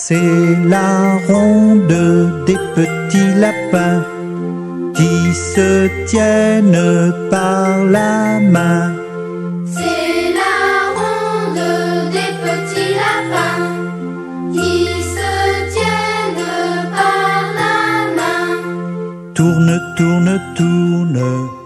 C'est la ronde des petits lapins qui se tiennent par la main. C'est la ronde des petits lapins qui se tiennent par la main. Tourne, tourne, tourne.